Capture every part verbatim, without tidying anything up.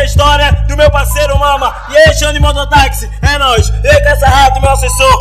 a história do meu parceiro Mama. E aí, Xande Mototáxi, é nóis. E com essa rato, meu assessor.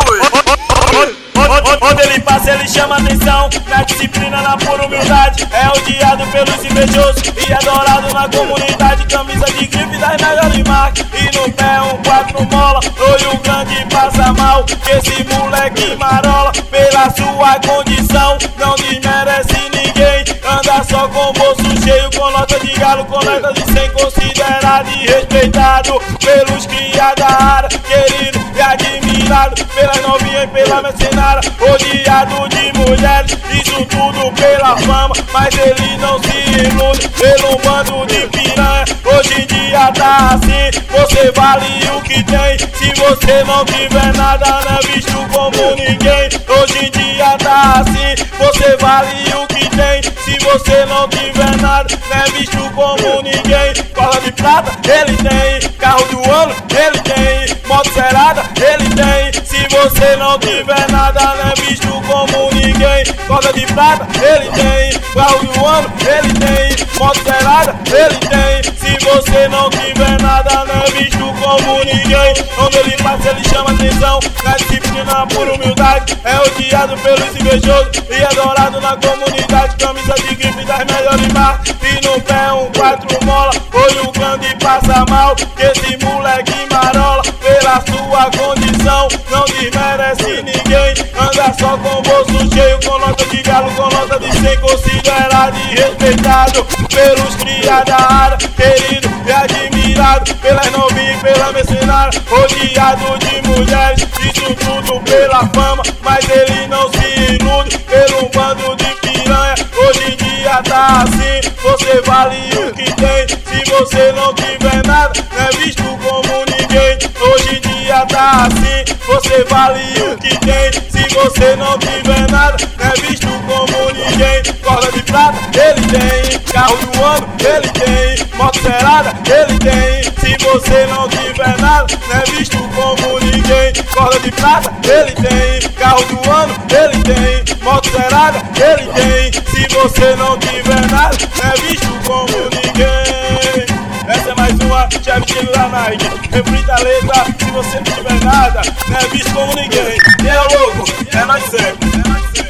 Ui. Onde ele passa, ele chama atenção. Na disciplina, na pura humildade. É odiado pelos invejosos e adorado na comunidade. Camisa de grife das melhores marcas. E no pé um quatro mola. Oi, o grande passa mal. Que esse moleque marola. Pela sua condição, não desmerece ninguém. Anda só com o bolso cheio, com nota de galo, com nota de cem. Considerado e respeitado pelos criados da área. Querido e admirado pelas novinhas e pela mercenária. Odiado de mulheres, isso tudo pela fama. Mas ele não se ilude pelo bando de piranha. Hoje em dia tá assim, você vale o que tem. Se você não tiver nada, não é visto como ninguém. Hoje em dia tá assim, você vale o que tem. Se você não tiver nada, não é visto como ninguém. Cola de prata, ele tem. Carro do ano, ele tem. Moto zerada, ele tem. Se você não tiver nada, não é visto como ninguém. Cola de prata, ele tem. Carro do ano, ele tem. Moto zerada, ele tem. Se você não tiver nada, não é visto como ninguém. Onde ele passa, ele chama atenção. Na disciplina, por humildade. É odiado pelos invejosos e adorado na comunidade. Camisa de grife das melhores marcas. E no pé um quatro mola. Olho grande passa mal. Que esse moleque marola. Pela sua condição, não desmerece ninguém. Anda só com o bolso cheio, com nota de galo, com nota de cem. Considerado e respeitado pelos criados da área. Querido e admirado pelas novinhas e pela mercenária. Odiado de mulheres, isso tudo pela fama. Mas ele não se ilude pelo bando de piranha. Hoje em dia tá assim, você vale o que tem. Se você não tiver nada, não é visto como ninguém. Hoje em dia tá assim, você vale o que tem. Se você não tiver nada, não é visto como ninguém. Corda de prata, ele tem. Carro do ano, ele tem. Moto zerada, ele tem. Se você não tiver nada, não é visto como ninguém. Corda de prata, ele tem. Carro do ano, ele tem. Moto zerada, ele tem. Se você não tiver nada, não é visto como ninguém. Essa é mais uma chave chego da Nike. Reflita a letra, se você não tiver nada, não é visto como ninguém. E é louco, é nós sempre.